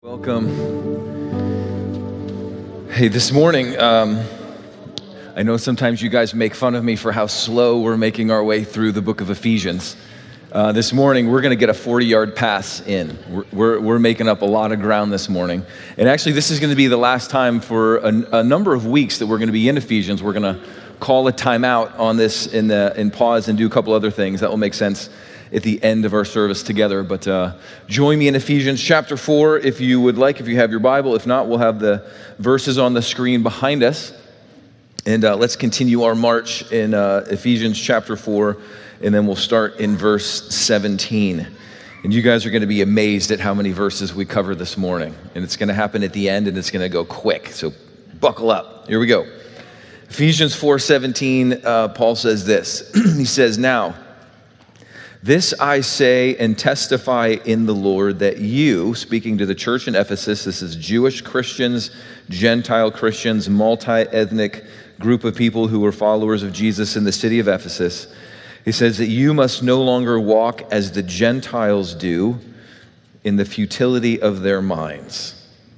Welcome. Hey, this morning, I know sometimes you guys make fun of me for how slow we're making our way through the book of Ephesians. This morning, we're going to get a 40-yard pass in. We're making up a lot of ground this morning. And actually, this is going to be the last time for a number of weeks that we're going to be in Ephesians. We're going to call a timeout on this and pause and do a couple other things. That will make sense at the end of our service together. But join me in Ephesians chapter 4 if you would like, if you have your Bible. If not, we'll have the verses on the screen behind us. And let's continue our march in Ephesians chapter 4, and then we'll start in verse 17. And you guys are going to be amazed at how many verses we cover this morning. And it's going to happen at the end, and it's going to go quick. So buckle up. Here we go. Ephesians 4:17, Paul says this. He says, "Now, this I say and testify in the Lord that you," speaking to the church in Ephesus, this is Jewish Christians, Gentile Christians, multi-ethnic group of people who were followers of Jesus in the city of Ephesus. He says that you must no longer walk as the Gentiles do in the futility of their minds.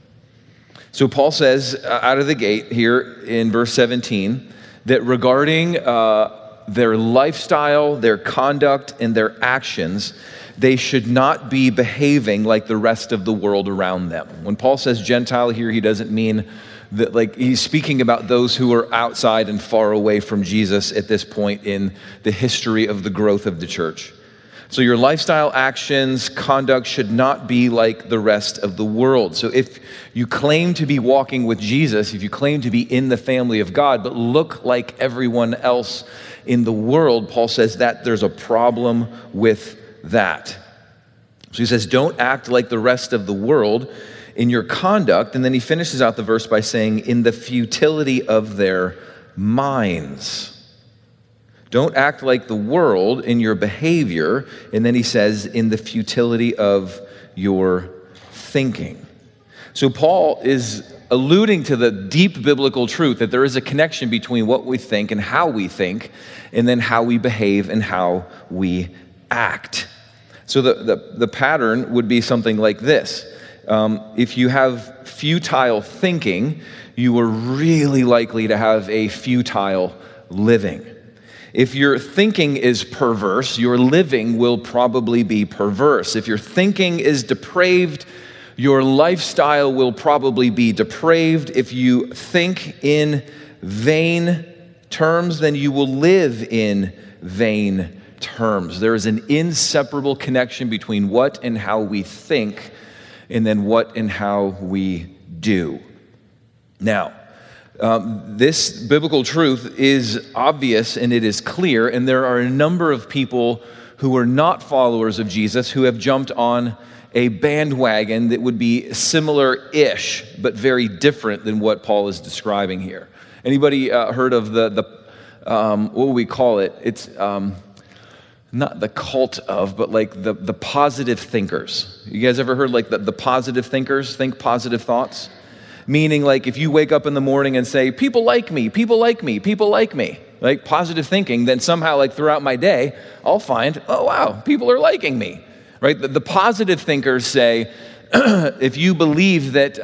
So Paul says out of the gate here in verse 17 that regarding their lifestyle, their conduct, and their actions, they should not be behaving like the rest of the world around them. When Paul says Gentile here, he doesn't mean that, like, he's speaking about those who are outside and far away from Jesus at this point in the history of the growth of the church. So your lifestyle, actions, conduct should not be like the rest of the world. So if you claim to be walking with Jesus, if you claim to be in the family of God, but look like everyone else in the world, Paul says that there's a problem with that. So he says, don't act like the rest of the world in your conduct. And then he finishes out the verse by saying, in the futility of their minds. Don't act like the world in your behavior. And then he says, in the futility of your thinking. So Paul is alluding to the deep biblical truth that there is a connection between what we think and how we think, and then how we behave and how we act. So the pattern would be something like this. If you have futile thinking, you are really likely to have a futile living. If your thinking is perverse, your living will probably be perverse. If your thinking is depraved, your lifestyle will probably be depraved. If you think in vain terms, then you will live in vain terms. There is an inseparable connection between what and how we think and then what and how we do. Now, this biblical truth is obvious and it is clear, and there are a number of people who are not followers of Jesus who have jumped on a bandwagon that would be similar-ish, but very different than what Paul is describing here. Anybody heard of the what would we call it? It's not the cult of, but like the positive thinkers. You guys ever heard like the positive thinkers, think positive thoughts? Meaning like if you wake up in the morning and say, people like me, people like me, people like me, like positive thinking, then somehow like throughout my day, I'll find, oh wow, people are liking me, right? The positive thinkers say, if you believe that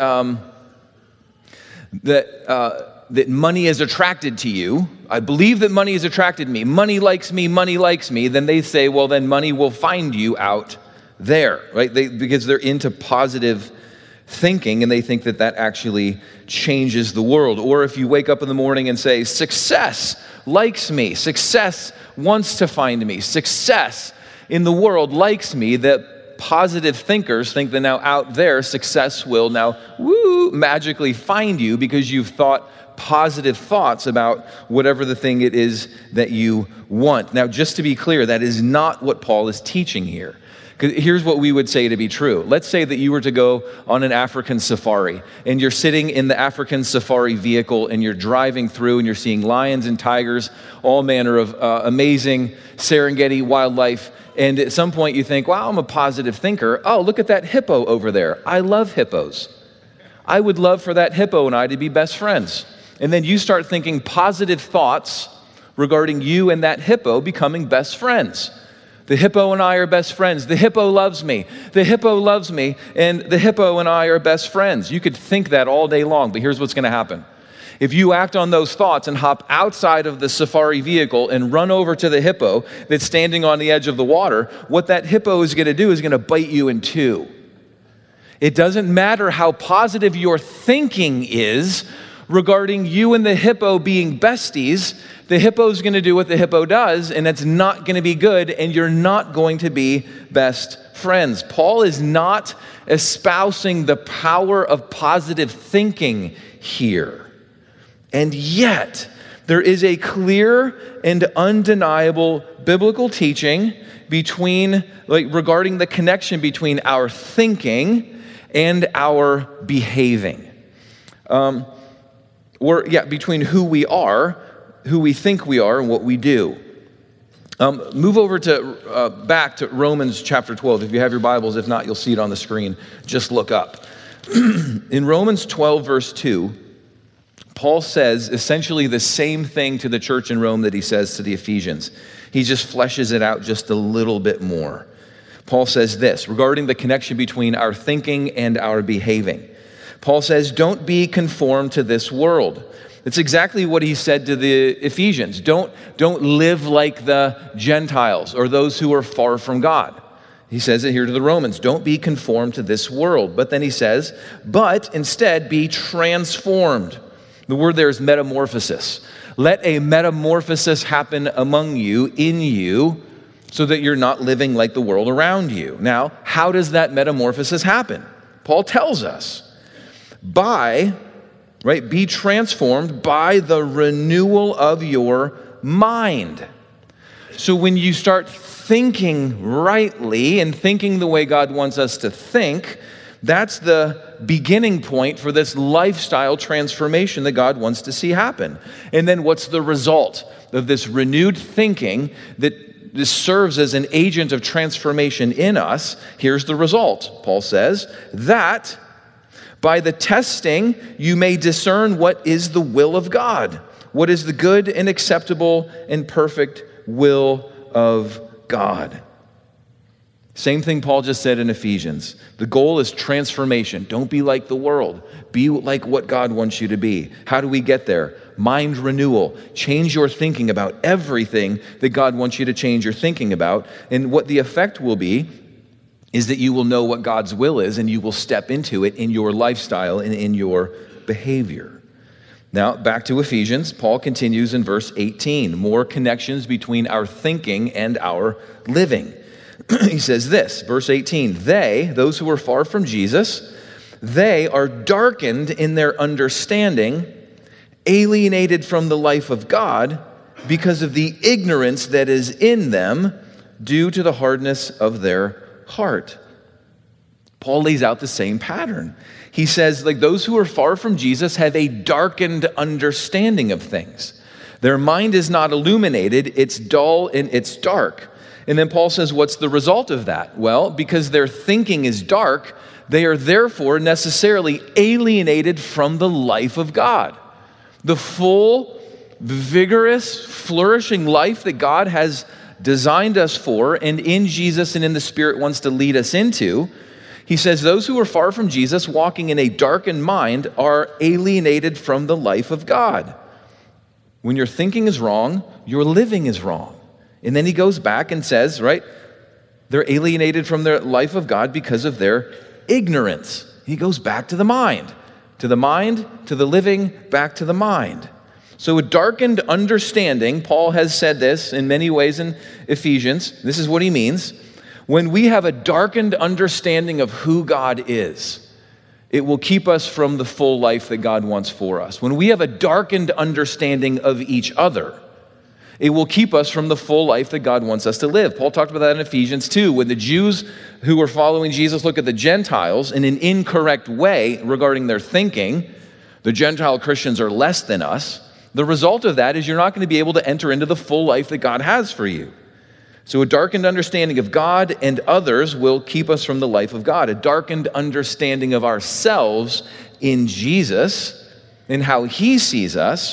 money is attracted to you, I believe that money is attracted to me, money likes me, then they say, well, then money will find you out there, right? Because they're into positive thinking, and they think that actually changes the world. Or if you wake up in the morning and say, success likes me, success wants to find me, success in the world likes me, that positive thinkers think that now out there, success will now, magically find you because you've thought positive thoughts about whatever the thing it is that you want. Now, just to be clear, that is not what Paul is teaching here. Because here's what we would say to be true. Let's say that you were to go on an African safari, and you're sitting in the African safari vehicle, and you're driving through, and you're seeing lions and tigers, all manner of amazing Serengeti wildlife. And at some point you think, wow, I'm a positive thinker. Oh, look at that hippo over there. I love hippos. I would love for that hippo and I to be best friends. And then you start thinking positive thoughts regarding you and that hippo becoming best friends. The hippo and I are best friends. The hippo loves me. The hippo loves me. And the hippo and I are best friends. You could think that all day long, but here's what's going to happen. If you act on those thoughts and hop outside of the safari vehicle and run over to the hippo that's standing on the edge of the water, what that hippo is going to do is going to bite you in two. It doesn't matter how positive your thinking is regarding you and the hippo being besties. The hippo's going to do what the hippo does, and it's not going to be good, and you're not going to be best friends. Paul is not espousing the power of positive thinking here. And yet, there is a clear and undeniable biblical teaching regarding the connection between our thinking and our behaving. Between who we are, who we think we are, and what we do. Move over back to Romans chapter 12. If you have your Bibles, if not, you'll see it on the screen. Just look up. In Romans 12, verse 2, Paul says essentially the same thing to the church in Rome that he says to the Ephesians. He just fleshes it out just a little bit more. Paul says this regarding the connection between our thinking and our behaving. Paul says, don't be conformed to this world. It's exactly what he said to the Ephesians. Don't live like the Gentiles or those who are far from God. He says it here to the Romans. Don't be conformed to this world. But then he says, but instead be transformed. The word there is metamorphosis. Let a metamorphosis happen among you, in you, so that you're not living like the world around you. Now, how does that metamorphosis happen? Paul tells us. Be transformed by the renewal of your mind. So when you start thinking rightly and thinking the way God wants us to think, that's the beginning point for this lifestyle transformation that God wants to see happen. And then what's the result of this renewed thinking that this serves as an agent of transformation in us? Here's the result. Paul says that by the testing, you may discern what is the will of God, what is the good and acceptable and perfect will of God. Same thing Paul just said in Ephesians. The goal is transformation. Don't be like the world. Be like what God wants you to be. How do we get there? Mind renewal. Change your thinking about everything that God wants you to change your thinking about. And what the effect will be is that you will know what God's will is and you will step into it in your lifestyle and in your behavior. Now, back to Ephesians, Paul continues in verse 18, more connections between our thinking and our living. He says this, verse 18, those who are far from Jesus, they are darkened in their understanding, alienated from the life of God because of the ignorance that is in them due to the hardness of their heart. Paul lays out the same pattern. He says, those who are far from Jesus have a darkened understanding of things. Their mind is not illuminated, it's dull and it's dark. And then Paul says, what's the result of that? Well, because their thinking is dark, they are therefore necessarily alienated from the life of God. The full, vigorous, flourishing life that God has designed us for and in Jesus and in the Spirit wants to lead us into. He says those who are far from Jesus, walking in a darkened mind, are alienated from the life of God. When your thinking is wrong, your living is wrong. And then he goes back and says, they're alienated from their life of God because of their ignorance. He goes back to the mind, to the living, back to the mind. So a darkened understanding, Paul has said this in many ways in Ephesians. This is what he means. When we have a darkened understanding of who God is, it will keep us from the full life that God wants for us. When we have a darkened understanding of each other, it will keep us from the full life that God wants us to live. Paul talked about that in Ephesians 2. When the Jews who were following Jesus look at the Gentiles in an incorrect way regarding their thinking, the Gentile Christians are less than us. The result of that is you're not going to be able to enter into the full life that God has for you. So a darkened understanding of God and others will keep us from the life of God. A darkened understanding of ourselves in Jesus and how he sees us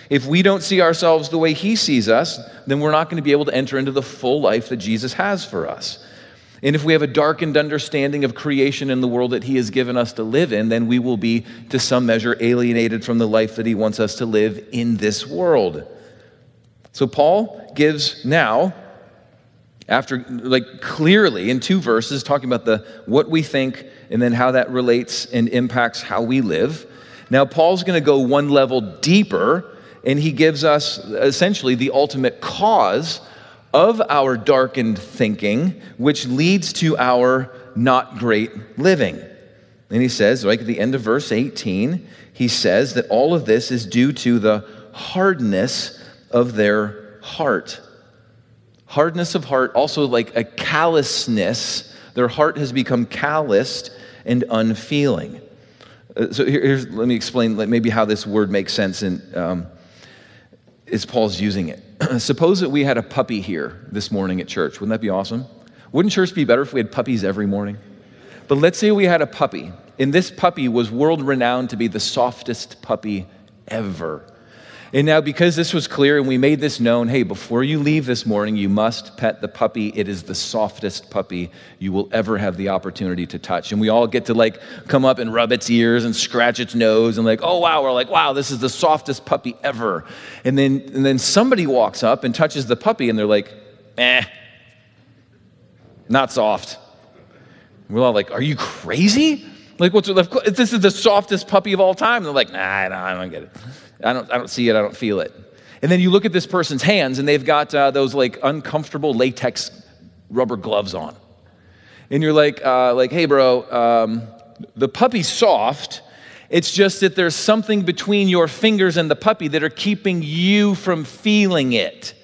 If we don't see ourselves the way he sees us, then we're not going to be able to enter into the full life that Jesus has for us. And if we have a darkened understanding of creation in the world that he has given us to live in, then we will be, to some measure, alienated from the life that he wants us to live in this world. So Paul gives now, after clearly in 2 verses, talking about what we think and then how that relates and impacts how we live. Now Paul's going to go one level deeper, and he gives us essentially the ultimate cause of our darkened thinking, which leads to our not great living. And he says, like at the end of verse 18, he says that all of this is due to the hardness of their heart. Hardness of heart, also like a callousness. Their heart has become calloused and unfeeling. So let me explain maybe how this word makes sense as Paul's using it. Suppose that we had a puppy here this morning at church. Wouldn't that be awesome? Wouldn't church be better if we had puppies every morning? But let's say we had a puppy, and this puppy was world-renowned to be the softest puppy ever. And now, because this was clear and we made this known, hey, before you leave this morning, you must pet the puppy. It is the softest puppy you will ever have the opportunity to touch. And we all get to come up and rub its ears and scratch its nose and oh, wow, we're wow, this is the softest puppy ever. And then somebody walks up and touches the puppy and they're not soft. We're all are you crazy? This is the softest puppy of all time. And they're nah, I don't get it. I don't see it. I don't feel it. And then you look at this person's hands, and they've got those uncomfortable latex rubber gloves on. And you're hey, bro, the puppy's soft. It's just that there's something between your fingers and the puppy that are keeping you from feeling it.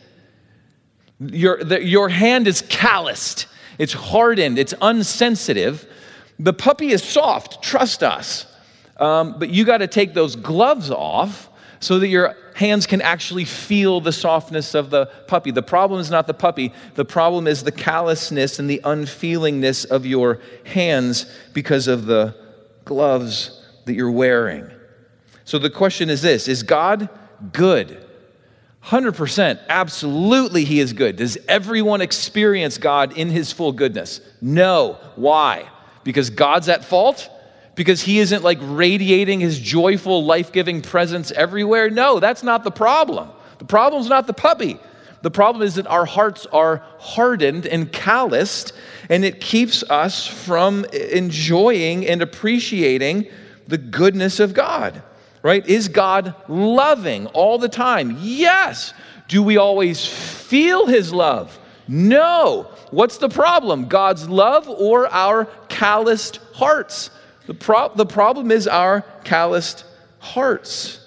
Your hand is calloused. It's hardened. It's unsensitive. The puppy is soft. Trust us. But you got to take those gloves off so that your hands can actually feel the softness of the puppy. The problem is not the puppy. The problem is the callousness and the unfeelingness of your hands because of the gloves that you're wearing. So the question is this: is God good? 100%, absolutely he is good. Does everyone experience God in his full goodness? No. Why? Because God's at fault? Because he isn't radiating his joyful, life-giving presence everywhere? No, that's not the problem. The problem's not the puppy. The problem is that our hearts are hardened and calloused, and it keeps us from enjoying and appreciating the goodness of God, right? Is God loving all the time? Yes. Do we always feel his love? No. What's the problem? God's love or our calloused hearts? The problem is our calloused hearts.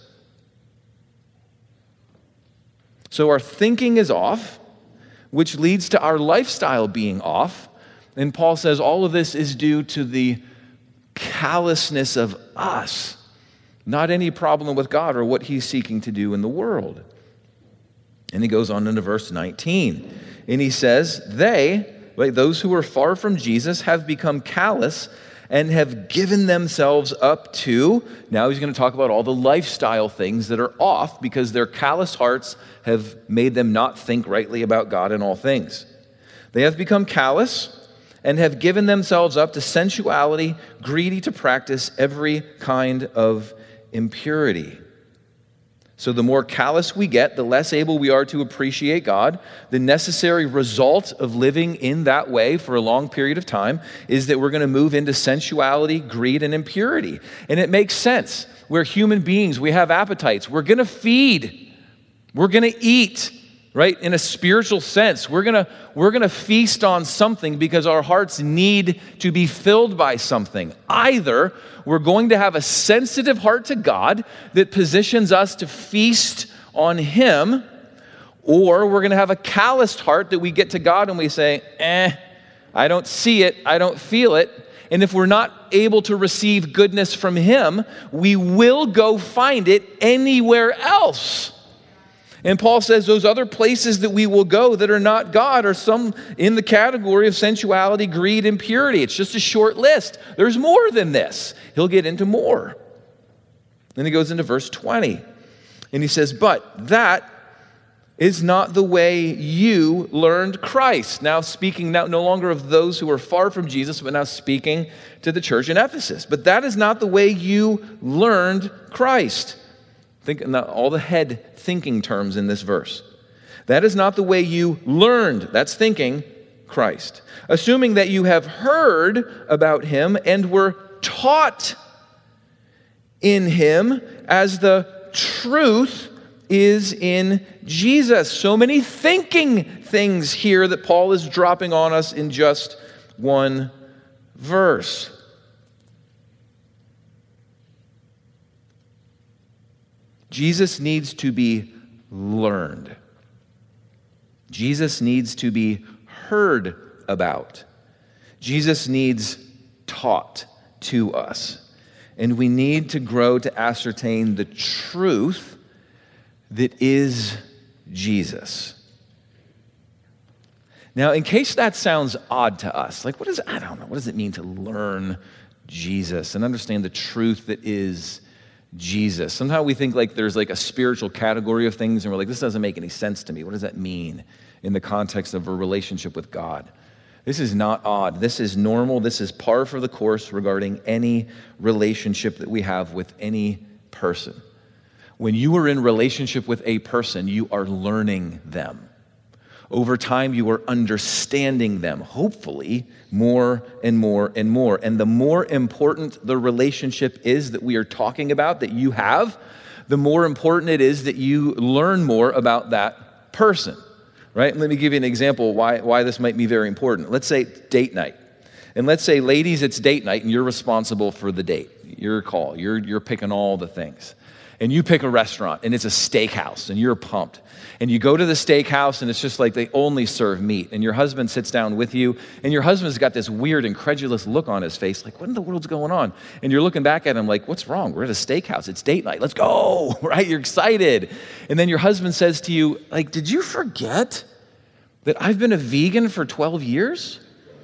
So our thinking is off, which leads to our lifestyle being off. And Paul says all of this is due to the callousness of us, not any problem with God or what he's seeking to do in the world. And he goes on into verse 19, and he says, those who are far from Jesus, have become callous and have given themselves up to, now he's going to talk about all the lifestyle things that are off because their callous hearts have made them not think rightly about God in all things. They have become callous and have given themselves up to sensuality, greedy to practice every kind of impurity. So the more callous we get, the less able we are to appreciate God. The necessary result of living in that way for a long period of time is that we're going to move into sensuality, greed, and impurity. And it makes sense. We're human beings. We have appetites. We're going to feed. We're going to eat, right? In a spiritual sense, we're going to feast on something because our hearts need to be filled by something. Either we're going to have a sensitive heart to God that positions us to feast on him, or we're going to have a calloused heart that we get to God and we say, I don't see it, I don't feel it. And if we're not able to receive goodness from him, we will go find it anywhere else. And Paul says those other places that we will go that are not God are some in the category of sensuality, greed, and purity. It's just a short list. There's more than this. He'll get into more. Then he goes into verse 20. And he says, but that is not the way you learned Christ. Now speaking no longer of those who are far from Jesus, but now speaking to the church in Ephesus. But that is not the way you learned Christ. Think all the head thinking terms in this verse. That is not the way you learned, that's thinking, Christ. Assuming that you have heard about him and were taught in him as the truth is in Jesus. So many thinking things here that Paul is dropping on us in just one verse. Jesus needs to be learned. Jesus needs to be heard about. Jesus needs taught to us. And we need to grow to ascertain the truth that is Jesus. Now, in case that sounds odd to us, like what does it mean to learn Jesus and understand the truth that is Jesus? Somehow we think like there's like a spiritual category of things and we're like, this doesn't make any sense to me. What does that mean in the context of a relationship with God? This is not odd. This is normal. This is par for the course regarding any relationship that we have with any person. When you are in relationship with a person, you are learning them. Over time, you are understanding them, hopefully, more and more and more. And the more important the relationship is that we are talking about, that you have, the more important it is that you learn more about that person, right? Let me give you an example why this might be very important. Let's say date night. And let's say, ladies, it's date night, and you're responsible for the date. Your call. You're picking all the things. And you pick a restaurant, and it's a steakhouse, and you're pumped. And you go to the steakhouse, and it's just like they only serve meat. And your husband sits down with you, and your husband's got this weird, incredulous look on his face, like, what in the world's going on? And you're looking back at him like, what's wrong? We're at a steakhouse. It's date night. Let's go, right? You're excited. And then your husband says to you, like, did you forget that I've been a vegan for 12 years?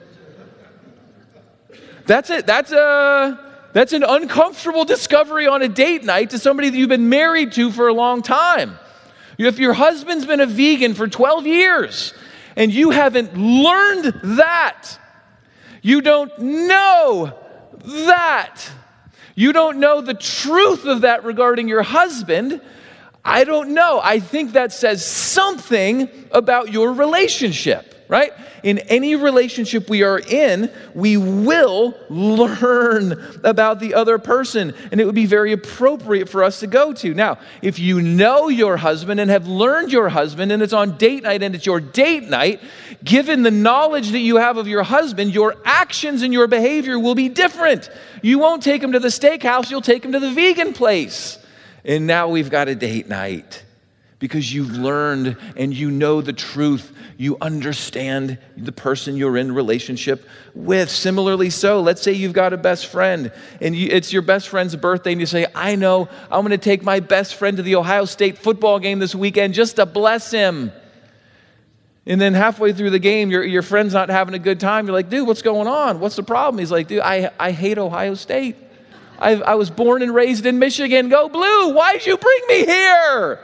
That's it. That's an uncomfortable discovery on a date night to somebody that you've been married to for a long time. If your husband's been a vegan for 12 years and you haven't learned that, you don't know that, you don't know the truth of that regarding your husband, I don't know. I think that says something about your relationship, right? In any relationship we are in, we will learn about the other person, and it would be very appropriate for us to go to. Now, if you know your husband and have learned your husband, and it's on date night and it's your date night, given the knowledge that you have of your husband, your actions and your behavior will be different. You won't take him to the steakhouse, you'll take him to the vegan place. And now we've got a date night because you've learned and you know the truth. You understand the person you're in relationship with. Similarly so, let's say you've got a best friend and it's your best friend's birthday and you say, I know, I'm going to take my best friend to the Ohio State football game this weekend just to bless him. And then halfway through the game, your friend's not having a good time. You're like, dude, what's going on? What's the problem? He's like, dude, I hate Ohio State. I was born and raised in Michigan. Go Blue. Why'd you bring me here?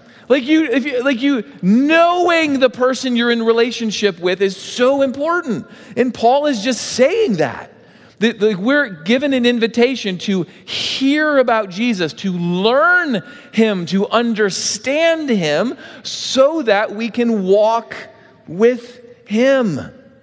Knowing the person you're in relationship with is so important. And Paul is just saying that we're given an invitation to hear about Jesus, to learn him, to understand him so that we can walk with him.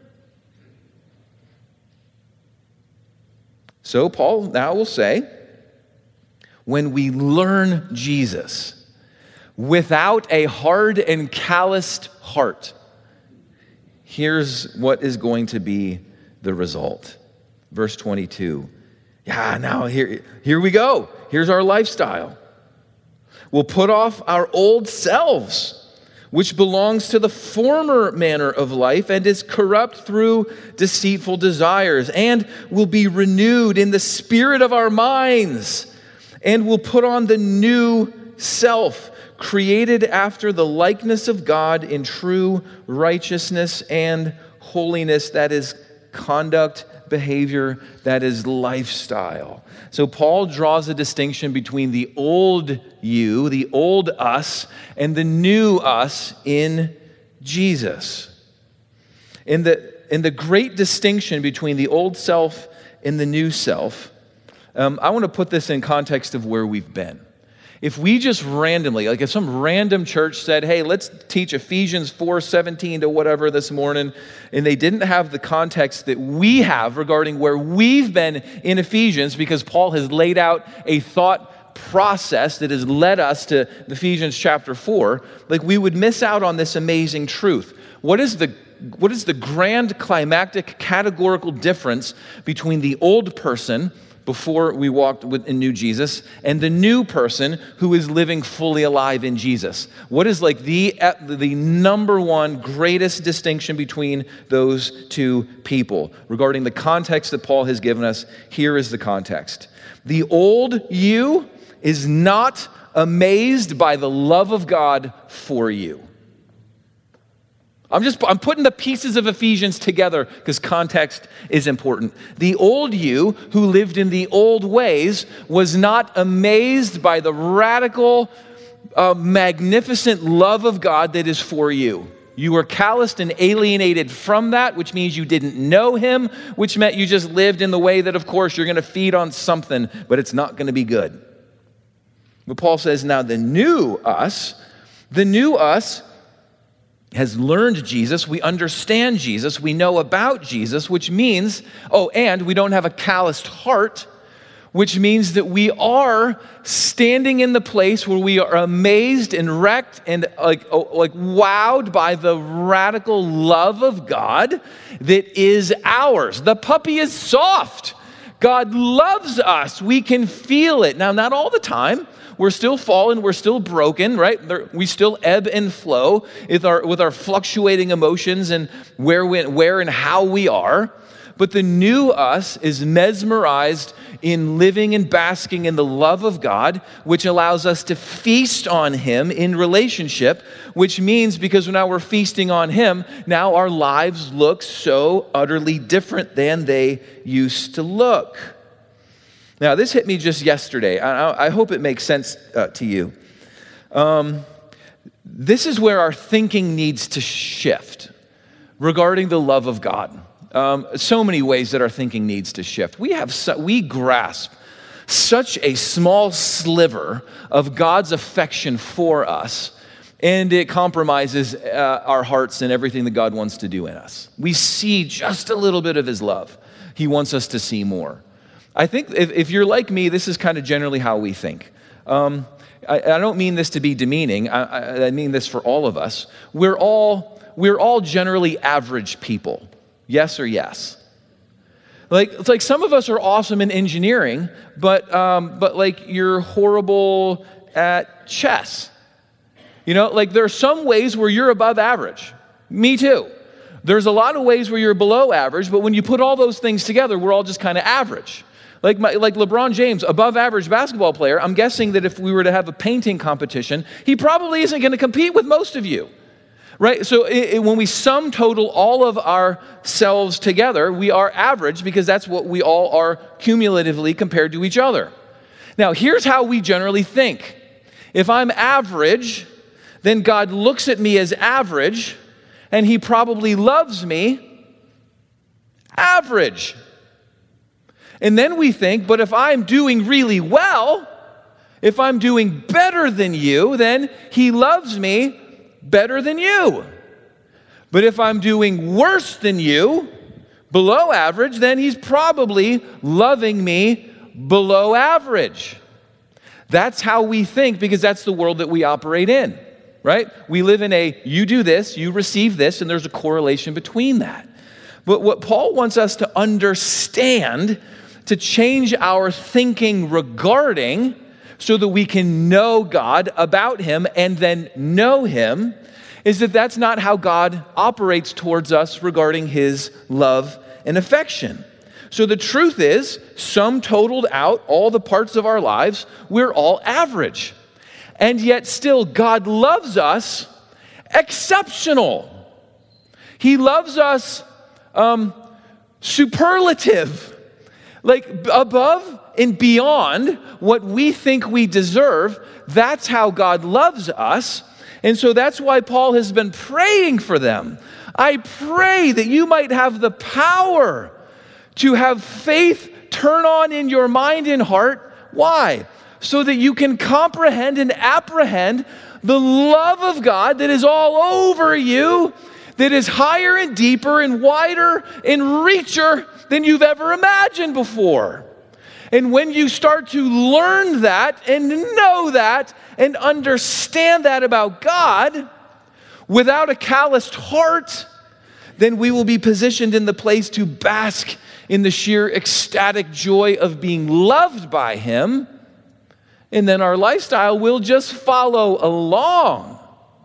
So Paul now will say, when we learn Jesus without a hard and calloused heart, here's what is going to be the result. Verse 22. Now here we go. Here's our lifestyle. We'll put off our old selves, which belongs to the former manner of life and is corrupt through deceitful desires, and will be renewed in the spirit of our minds, and will put on the new self, created after the likeness of God in true righteousness and holiness, that is, conduct behavior, that is lifestyle. So Paul draws a distinction between the old you, the old us, and the new us in Jesus. In the great distinction between the old self and the new self, I want to put this in context of where we've been. If we just randomly, like if some random church said, hey, let's teach Ephesians 4:17 to whatever this morning, and they didn't have the context that we have regarding where we've been in Ephesians, because Paul has laid out a thought process that has led us to Ephesians chapter 4, like we would miss out on this amazing truth. What is the grand climactic categorical difference between the old person before we walked in new Jesus and the new person who is living fully alive in Jesus? What is like the number one greatest distinction between those two people? Regarding the context that Paul has given us, here is the context. The old you is not amazed by the love of God for you. I'm putting the pieces of Ephesians together because context is important. The old you who lived in the old ways was not amazed by the radical, magnificent love of God that is for you. You were calloused and alienated from that, which means you didn't know him, which meant you just lived in the way that, of course, you're going to feed on something, but it's not going to be good. But Paul says, now the new us has learned Jesus, we understand Jesus, we know about Jesus, which means, and we don't have a calloused heart, which means that we are standing in the place where we are amazed and wrecked and like wowed by the radical love of God that is ours. The puppy is soft. God loves us. We can feel it. Now, not all the time. We're still fallen, we're still broken, right? We still ebb and flow with our fluctuating emotions and where and how we are. But the new us is mesmerized in living and basking in the love of God, which allows us to feast on him in relationship, which means because now we're feasting on him, now our lives look so utterly different than they used to look. Now, this hit me just yesterday. I hope it makes sense to you. This is where our thinking needs to shift regarding the love of God. So many ways that our thinking needs to shift. We grasp such a small sliver of God's affection for us, and it compromises our hearts and everything that God wants to do in us. We see just a little bit of his love. He wants us to see more. I think if you're like me, this is kind of generally how we think. I don't mean this to be demeaning. I mean this for all of us. We're all generally average people. Yes or yes? It's like some of us are awesome in engineering, but like you're horrible at chess. There are some ways where you're above average. Me too. There's a lot of ways where you're below average, but when you put all those things together, we're all just kind of average. Like LeBron James, above average basketball player, I'm guessing that if we were to have a painting competition, he probably isn't going to compete with most of you, right? So when we sum total all of ourselves together, we are average because that's what we all are cumulatively compared to each other. Now, here's how we generally think. If I'm average, then God looks at me as average, and he probably loves me average. And then we think, but if I'm doing really well, if I'm doing better than you, then he loves me better than you. But if I'm doing worse than you, below average, then he's probably loving me below average. That's how we think because that's the world that we operate in, right? We live in you do this, you receive this, and there's a correlation between that. But what Paul wants us to understand, to change our thinking regarding so that we can know God about him and then know him, is that that's not how God operates towards us regarding his love and affection. So the truth is, sum totaled out all the parts of our lives, we're all average. And yet still God loves us exceptional. He loves us superlative, like above and beyond what we think we deserve. That's how God loves us. And so that's why Paul has been praying for them. I pray that you might have the power to have faith turn on in your mind and heart. Why? So that you can comprehend and apprehend the love of God that is all over you, that is higher and deeper and wider and richer than you've ever imagined before. And when you start to learn that and know that and understand that about God without a calloused heart, then we will be positioned in the place to bask in the sheer ecstatic joy of being loved by Him. And then our lifestyle will just follow along.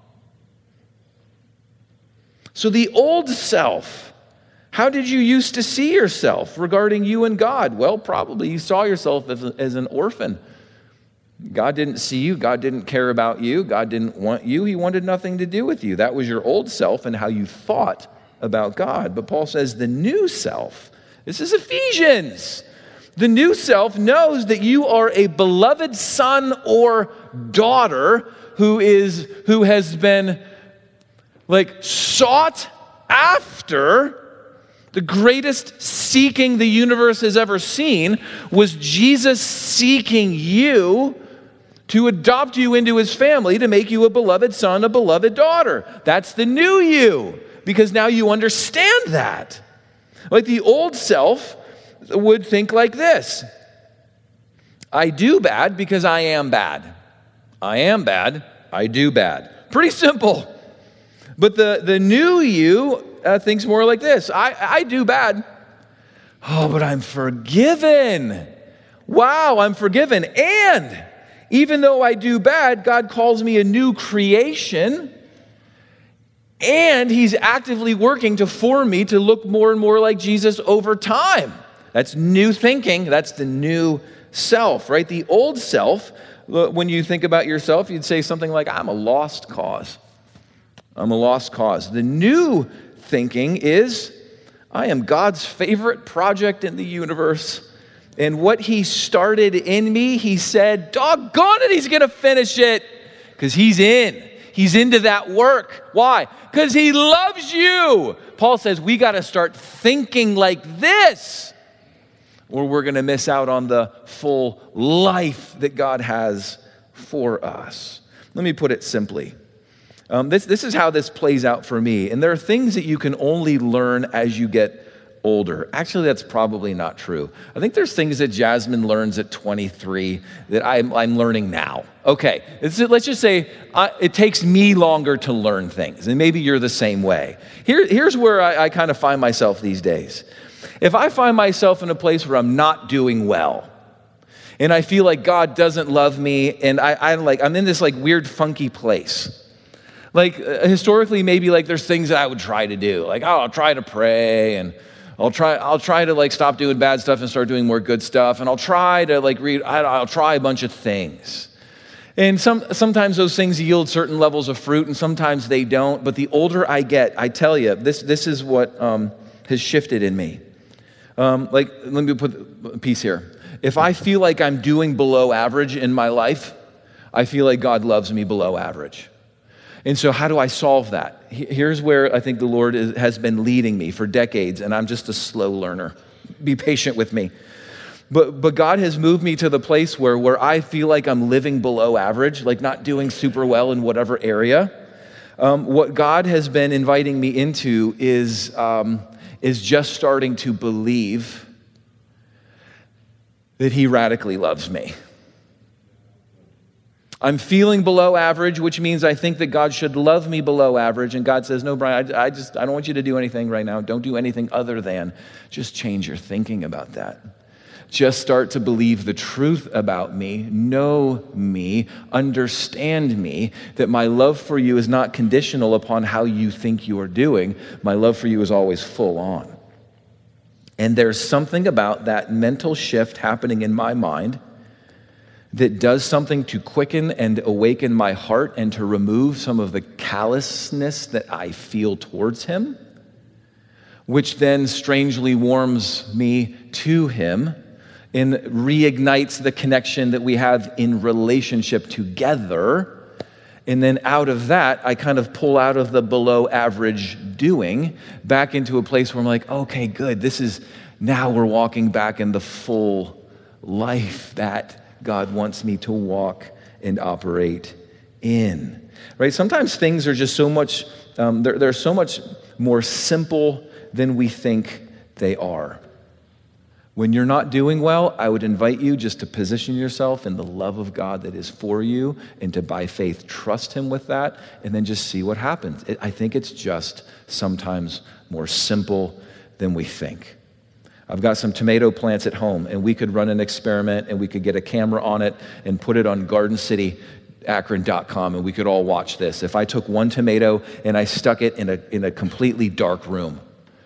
So the old self, how did you used to see yourself regarding you and God? Well, probably you saw yourself as an orphan. God didn't see you. God didn't care about you. God didn't want you. He wanted nothing to do with you. That was your old self and how you thought about God. But Paul says the new self, this is Ephesians. The new self knows that you are a beloved son or daughter who has been sought after. The greatest seeking the universe has ever seen was Jesus seeking you to adopt you into His family, to make you a beloved son, a beloved daughter. That's the new you, because now you understand that. Like the old self would think like this: I do bad because I am bad. I am bad, I do bad. Pretty simple. But the new you thinks more like this: I do bad. Oh, but I'm forgiven. Wow, I'm forgiven. And even though I do bad, God calls me a new creation. And He's actively working to form me to look more and more like Jesus over time. That's new thinking. That's the new self, right? The old self, when you think about yourself, you'd say something like, I'm a lost cause. I'm a lost cause. The new thinking is, I am God's favorite project in the universe. And what He started in me, He said, doggone it, He's going to finish it. Because He's in. He's into that work. Why? Because He loves you. Paul says we got to start thinking like this, or we're going to miss out on the full life that God has for us. Let me put it simply. This is how this plays out for me. And there are things that you can only learn as you get older. Actually, that's probably not true. I think there's things that Jasmine learns at 23 that I'm learning now. Okay, let's just say it takes me longer to learn things, and maybe you're the same way. Here's where I kind of find myself these days. If I find myself in a place where I'm not doing well, and I feel like God doesn't love me, and I'm in this weird funky place. Historically, maybe there's things that I would try to do. I'll try to pray, and I'll try to stop doing bad stuff and start doing more good stuff. And I'll try to read, I'll try a bunch of things. And sometimes those things yield certain levels of fruit, and sometimes they don't. But the older I get, I tell you, this is what has shifted in me. Let me put a piece here. If I feel like I'm doing below average in my life, I feel like God loves me below average. And so how do I solve that? Here's where I think the Lord has been leading me for decades, and I'm just a slow learner. Be patient with me. But God has moved me to the place where I feel like I'm living below average, not doing super well in whatever area. What God has been inviting me into is just starting to believe that He radically loves me. I'm feeling below average, which means I think that God should love me below average. And God says, no, Brian, I don't want you to do anything right now. Don't do anything other than just change your thinking about that. Just start to believe the truth about me, know me, understand me, that my love for you is not conditional upon how you think you are doing. My love for you is always full on. And there's something about that mental shift happening in my mind that does something to quicken and awaken my heart and to remove some of the callousness that I feel towards Him, which then strangely warms me to him and reignites the connection that we have in relationship together. And then out of that, I kind of pull out of the below average doing back into a place where I'm like, okay, good. Now we're walking back in the full life that God wants me to walk and operate in, right? Sometimes things are just so much, they're so much more simple than we think they are. When you're not doing well, I would invite you just to position yourself in the love of God that is for you and to, by faith, trust him with that and then just see what happens. I think it's just sometimes more simple than we think. I've got some tomato plants at home, and we could run an experiment and we could get a camera on it and put it on GardenCityAkron.com and we could all watch this. If I took one tomato and I stuck it in a completely dark room,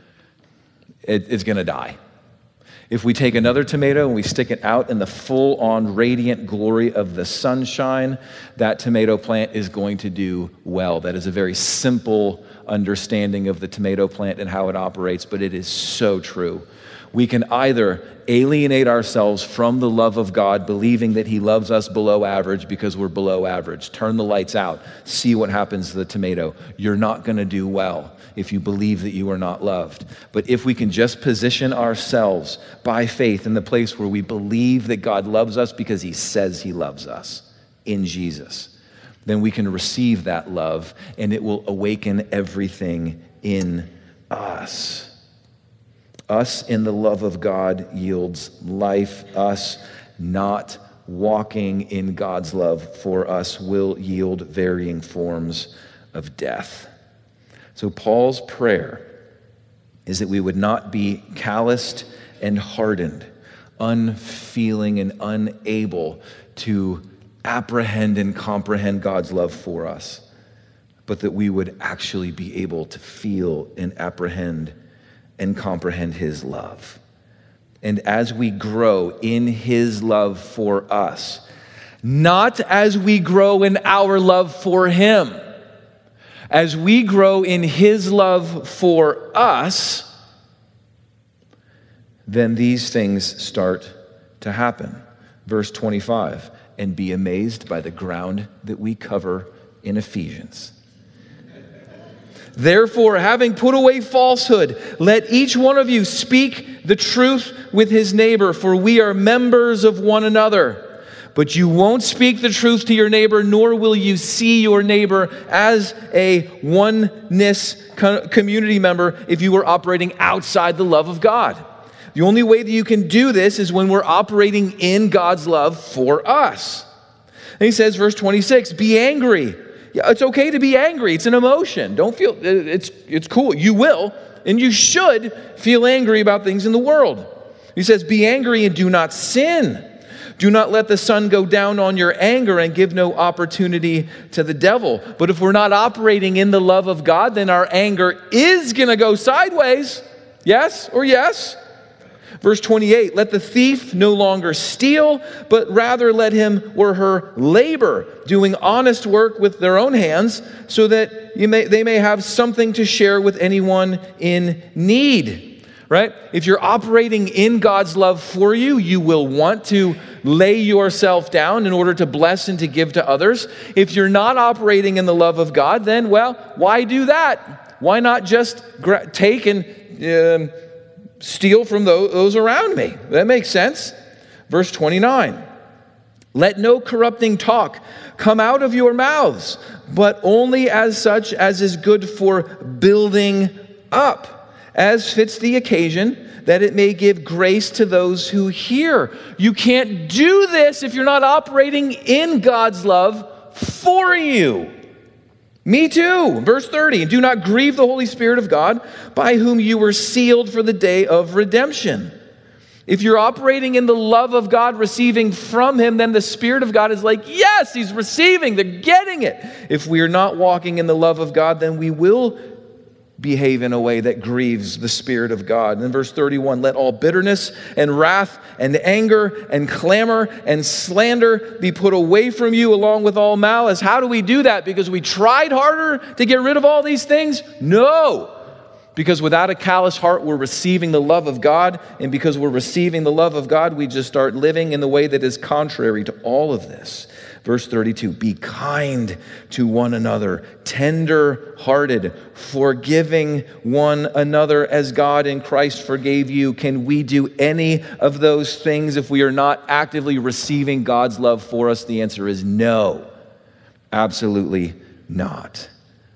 it's going to die. If we take another tomato and we stick it out in the full-on radiant glory of the sunshine, that tomato plant is going to do well. That is a very simple understanding of the tomato plant and how it operates, but it is so true. We can either alienate ourselves from the love of God, believing that he loves us below average because we're below average. Turn the lights out. See what happens to the tomato. You're not going to do well if you believe that you are not loved. But if we can just position ourselves by faith in the place where we believe that God loves us because he says he loves us in Jesus, then we can receive that love and it will awaken everything in us. Us in the love of God yields life. Us not walking in God's love for us will yield varying forms of death. So Paul's prayer is that we would not be calloused and hardened, unfeeling and unable to apprehend and comprehend God's love for us, but that we would actually be able to feel and apprehend and comprehend his love. And as we grow in his love for us, not as we grow in our love for him, as we grow in his love for us, then these things start to happen. Verse 25, and be amazed by the ground that we cover in Ephesians. Therefore, having put away falsehood, let each one of you speak the truth with his neighbor, for we are members of one another. But you won't speak the truth to your neighbor, nor will you see your neighbor as a oneness community member if you were operating outside the love of God. The only way that you can do this is when we're operating in God's love for us. And he says, verse 26, be angry. Yeah, it's okay to be angry. It's an emotion. Don't feel, it's cool. You will, and you should feel angry about things in the world. He says, be angry and do not sin. Do not let the sun go down on your anger and give no opportunity to the devil. But if we're not operating in the love of God, then our anger is going to go sideways. Yes or yes? Verse 28, let the thief no longer steal, but rather let him or her labor, doing honest work with their own hands, so that they may have something to share with anyone in need. Right? If you're operating in God's love for you, you will want to lay yourself down in order to bless and to give to others. If you're not operating in the love of God, then, well, why do that? Why not just take and steal from those around me? That makes sense. Verse 29, let no corrupting talk come out of your mouths, but only as such as is good for building up, as fits the occasion, that it may give grace to those who hear. You can't do this if you're not operating in God's love for you. Me too. Verse 30, do not grieve the Holy Spirit of God, by whom you were sealed for the day of redemption. If you're operating in the love of God, receiving from him, then the Spirit of God is like, yes, he's receiving, they're getting it. If we are not walking in the love of God, then we will behave in a way that grieves the Spirit of God. And in verse 31, let all bitterness and wrath and anger and clamor and slander be put away from you, along with all malice. How do we do that? Because we tried harder to get rid of all these things? No. Because without a callous heart, we're receiving the love of God. And because we're receiving the love of God, we just start living in the way that is contrary to all of this. Verse 32, be kind to one another, tender-hearted, forgiving one another as God in Christ forgave you. Can we do any of those things if we are not actively receiving God's love for us? The answer is no, absolutely not.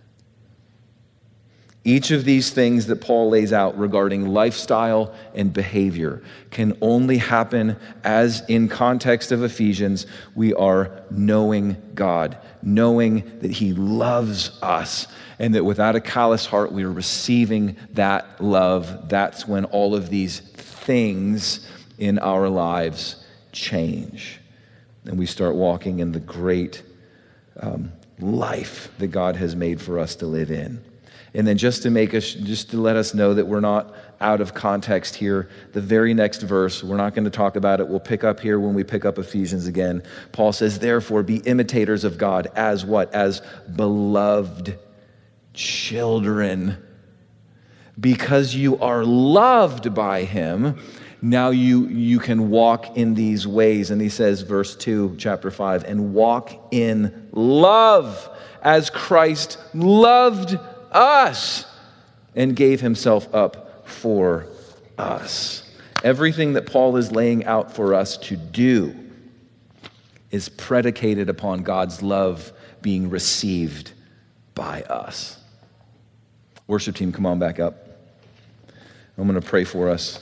Each of these things that Paul lays out regarding lifestyle and behavior can only happen as, in context of Ephesians, we are knowing God, knowing that he loves us, and that without a callous heart, we are receiving that love. That's when all of these things in our lives change. And we start walking in the great life that God has made for us to live in. And then just to let us know that we're not out of context here, the very next verse, we're not going to talk about it. We'll pick up here when we pick up Ephesians again. Paul says, therefore, be imitators of God as what? As beloved children. Because you are loved by him, now you can walk in these ways. And he says, verse 2, chapter 5, and walk in love as Christ loved us and gave himself up for us. Everything that Paul is laying out for us to do is predicated upon God's love being received by us. Worship team, come on back up. I'm going to pray for us.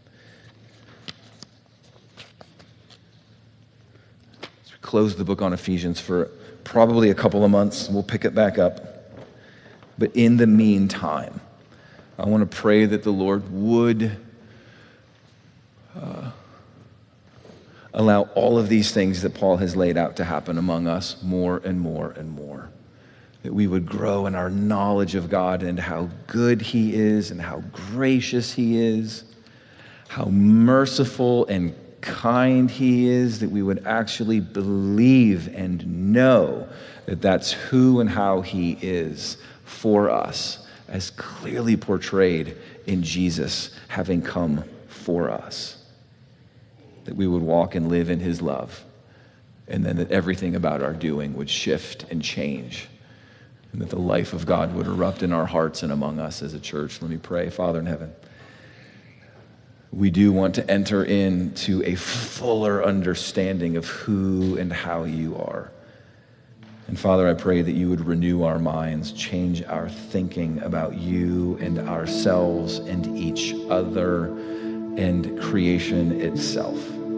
As we close the book on Ephesians for probably a couple of months, we'll pick it back up. But in the meantime, I want to pray that the Lord would allow all of these things that Paul has laid out to happen among us more and more and more. That we would grow in our knowledge of God and how good he is and how gracious he is, how merciful and kind he is, that we would actually believe and know that that's who and how he is for us, as clearly portrayed in Jesus having come for us. That we would walk and live in his love, and then that everything about our doing would shift and change, and that the life of God would erupt in our hearts and among us as a church. Let me pray. Father in heaven, we do want to enter into a fuller understanding of who and how you are. And Father, I pray that you would renew our minds, change our thinking about you and ourselves and each other and creation itself.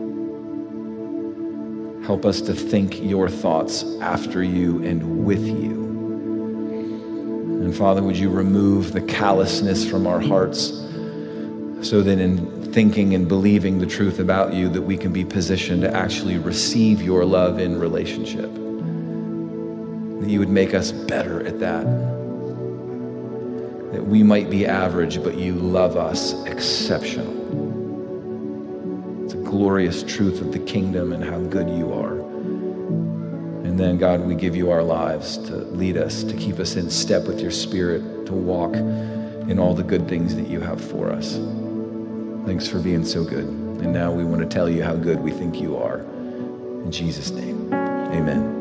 Help us to think your thoughts after you and with you. And Father, would you remove the callousness from our hearts so that in thinking and believing the truth about you, that we can be positioned to actually receive your love in relationship. That you would make us better at that. That we might be average, but you love us exceptional. It's a glorious truth of the kingdom and how good you are. And then, God, we give you our lives to lead us, to keep us in step with your Spirit, to walk in all the good things that you have for us. Thanks for being so good. And now we want to tell you how good we think you are. In Jesus' name, amen.